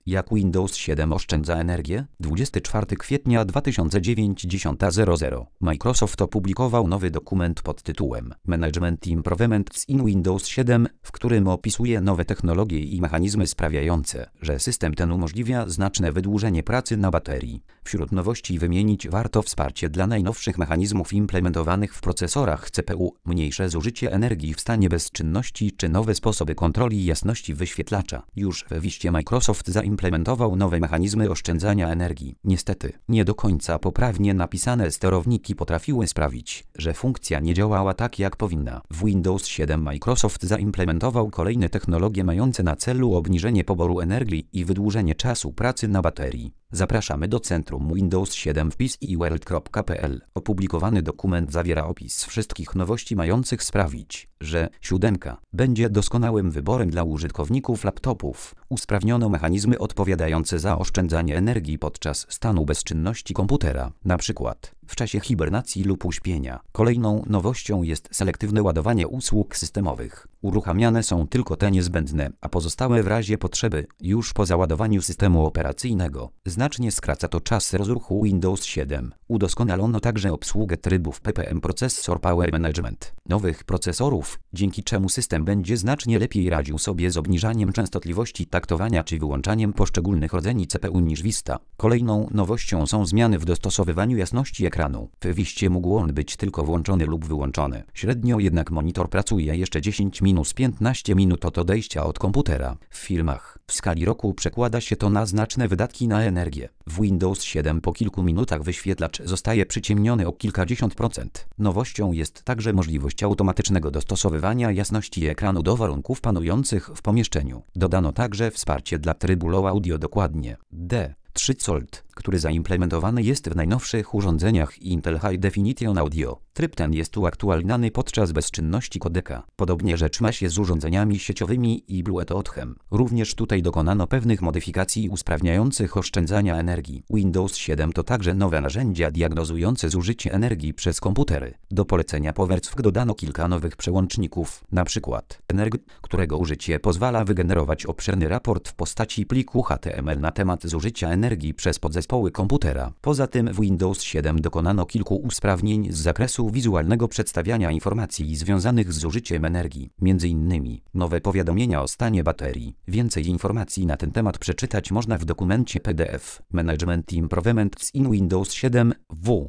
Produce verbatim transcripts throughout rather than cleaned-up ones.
Jak Windows siedem oszczędza energię? dwudziestego czwartego kwietnia dwa tysiące dziewięćdziesiątego Microsoft opublikował nowy dokument pod tytułem Management Improvements in Windows siedem, w którym opisuje nowe technologie i mechanizmy sprawiające, że system ten umożliwia znaczne wydłużenie pracy na baterii. Wśród nowości wymienić warto wsparcie dla najnowszych mechanizmów implementowanych w procesorach C P U, mniejsze zużycie energii w stanie bezczynności czy nowe sposoby kontroli jasności wyświetlacza. Już w wiście Microsoft zaimplementował nowe mechanizmy oszczędzania energii. Niestety, nie do końca poprawnie napisane sterowniki potrafiły sprawić, że funkcja nie działała tak jak powinna. W Windows siedem Microsoft zaimplementował kolejne technologie mające na celu obniżenie poboru energii i wydłużenie czasu pracy na baterii. Zapraszamy do Centrum Windows siedem w p c i world kropka p l. Opublikowany dokument zawiera opis wszystkich nowości mających sprawić, że siódemka będzie doskonałym wyborem dla użytkowników laptopów. Usprawniono mechanizmy odpowiadające za oszczędzanie energii podczas stanu bezczynności komputera, na przykład w czasie hibernacji lub uśpienia. Kolejną nowością jest selektywne ładowanie usług systemowych. Uruchamiane są tylko te niezbędne, a pozostałe w razie potrzeby, już po załadowaniu systemu operacyjnego. Znacznie skraca to czas rozruchu Windows siedem. Udoskonalono także obsługę trybów P P M Processor Power Management nowych procesorów, dzięki czemu system będzie znacznie lepiej radził sobie z obniżaniem częstotliwości taktowania czy wyłączaniem poszczególnych rdzeni C P U niż Vista. Kolejną nowością są zmiany w dostosowywaniu jasności ekranu. W Wiście mógł on być tylko włączony lub wyłączony. Średnio jednak monitor pracuje jeszcze dziesięć do piętnastu minut od odejścia od komputera. W filmach w skali roku przekłada się to na znaczne wydatki na energię. W Windows siedem po kilku minutach wyświetlacz zostaje przyciemniony o kilkadziesiąt procent. Nowością jest także możliwość automatycznego dostosowywania jasności ekranu do warunków panujących w pomieszczeniu. Dodano także wsparcie dla trybu Low Audio dokładnie D trzy cale, który zaimplementowany jest w najnowszych urządzeniach Intel High Definition Audio. Tryb ten jest uaktualniany podczas bezczynności kodeka. Podobnie rzecz ma się z urządzeniami sieciowymi i Bluetoothem. Również tutaj dokonano pewnych modyfikacji usprawniających oszczędzania energii. Windows siedem to także nowe narzędzia diagnozujące zużycie energii przez komputery. Do polecenia powerstw dodano kilka nowych przełączników, np. Energ, którego użycie pozwala wygenerować obszerny raport w postaci pliku H T M L na temat zużycia energii przez podzespoły komputera. Poza tym w Windows siedem dokonano kilku usprawnień z zakresu wizualnego przedstawiania informacji związanych z zużyciem energii, między innymi nowe powiadomienia o stanie baterii. Więcej informacji na ten temat przeczytać można w dokumencie P D F Management Improvements in Windows siedem W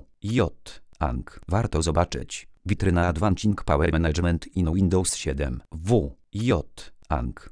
J A N G. Warto zobaczyć. Witryna Advancing Power Management in Windows siedem W J A N G.